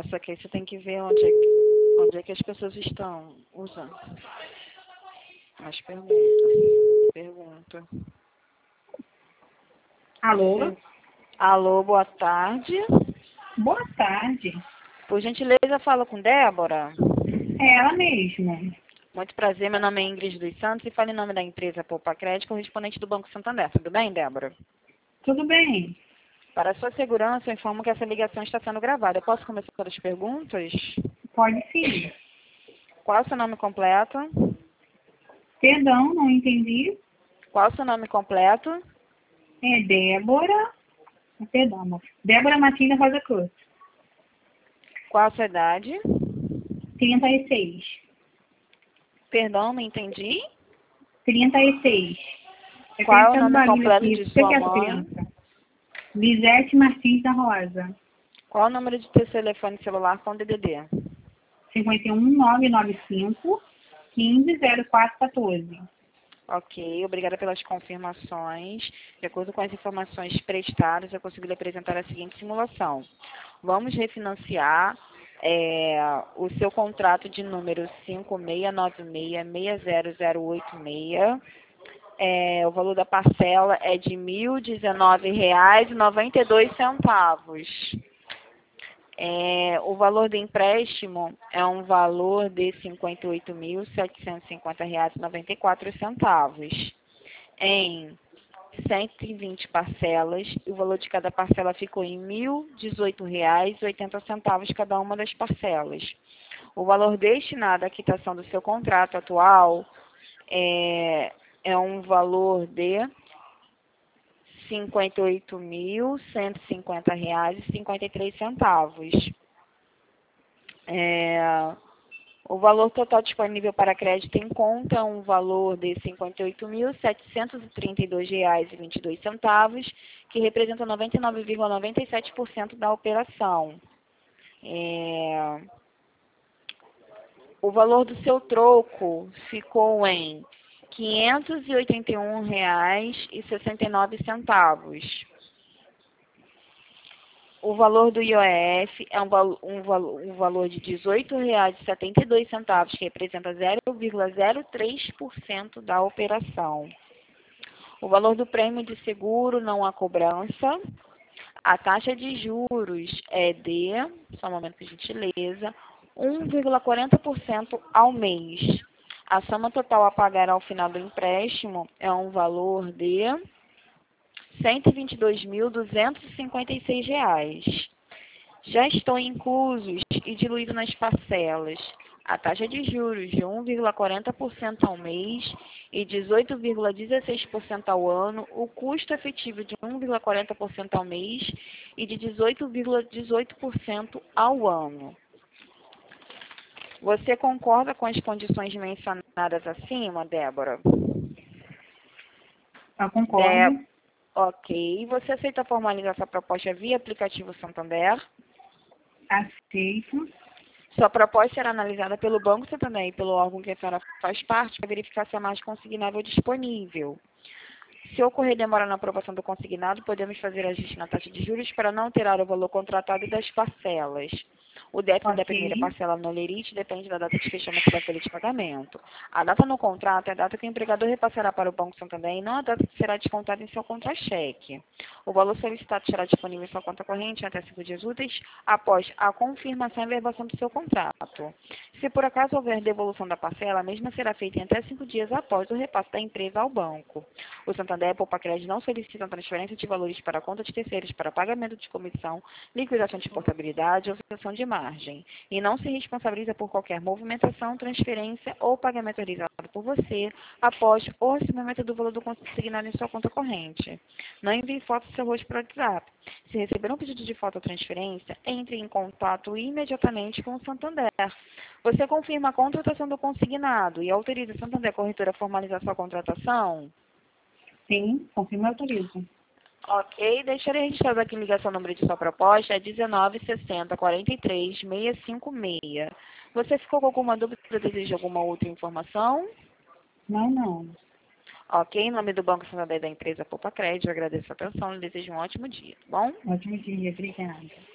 só que aí você tem que ver onde é que as pessoas estão usando. Mas pergunta. Alô? Alô, boa tarde. Boa tarde. Por gentileza, fala com Débora. É ela mesma. Muito prazer, meu nome é Ingrid dos Santos e falo em nome da empresa Poupa Crédito, correspondente do Banco Santander. Tudo bem, Débora? Tudo bem? Para a sua segurança, eu informo que essa ligação está sendo gravada. Eu posso começar pelas perguntas? Pode sim. Qual é o seu nome completo? Perdão, não entendi. Qual é o seu nome completo? É Débora. Perdão, amor. Débora Matilda Rosa Cruz. Qual a sua idade? 36. Perdão, não entendi. 36. É que Qual a é gente o tá no nome barulho completo aqui. de Você sua que é essa mãe? criança? Lisete Martins da Rosa. Qual é o número de seu telefone celular com DDD? 51995 150414. Ok, obrigada pelas confirmações. De acordo com as informações prestadas, eu consigo lhe apresentar a seguinte simulação. Vamos refinanciar o seu contrato de número 5696-60086. O valor da parcela é de R$ 1.019,92. O valor do empréstimo é um valor de R$ 58.750,94 em 120 parcelas. O valor de cada parcela ficou em R$ 1.018,80 cada uma das parcelas. O valor destinado à quitação do seu contrato atual é um valor de R$ 58.150,53. O valor total disponível para crédito em conta é um valor de R$ 58.732,22, que representa 99,97% da operação. O valor do seu troco ficou em R$ 581,69. O valor do IOF é um valor de R$ 18,72, que representa 0,03% da operação. O valor do prêmio de seguro não há cobrança. A taxa de juros é de, só um momento, por gentileza, 1,40% ao mês. A soma total a pagar ao final do empréstimo é um valor de R$ 122.256. Já estão inclusos e diluídos nas parcelas a taxa de juros de 1,40% ao mês e 18,16% ao ano, o custo efetivo de 1,40% ao mês e de 18,18% ao ano. Você concorda com as condições mencionadas acima, Débora? Eu concordo. Ok. Você aceita formalizar essa proposta via aplicativo Santander? Aceito. Sua proposta será analisada pelo Banco Santander e pelo órgão que a senhora faz parte para verificar se há mais consignável disponível. Se ocorrer demora na aprovação do consignado, podemos fazer ajuste na taxa de juros para não alterar o valor contratado e das parcelas. O débito da primeira parcela no lerite depende da data de fechamento da folha de pagamento. A data no contrato é a data que o empregador repassará para o Banco Santander e não a data que será descontada em seu contra-cheque. O valor solicitado será disponível em sua conta corrente até 5 dias úteis após a confirmação e verbação do seu contrato. Se por acaso houver devolução da parcela, a mesma será feita em até 5 dias após o repasse da empresa ao banco. O Santander e a Poupa Crédito não solicitam transferência de valores para a conta de terceiros para pagamento de comissão, liquidação de portabilidade ou cessão de margem, e não se responsabiliza por qualquer movimentação, transferência ou pagamento realizado por você após o recebimento do valor do consignado em sua conta corrente. Não envie foto do seu rosto para o WhatsApp. Se receber um pedido de foto ou transferência, entre em contato imediatamente com o Santander. Você confirma a contratação do consignado e autoriza o Santander Corretora a formalizar sua contratação? Sim, confirmo e autorizo. Ok, deixarei registrado aqui em ligação o número de sua proposta, é 1960-43-656. Você ficou com alguma dúvida ou deseja alguma outra informação? Não. Ok, em nome do Banco Santander da empresa Poupa Crédito, eu agradeço a atenção e desejo um ótimo dia, tá bom? Ótimo dia, obrigada.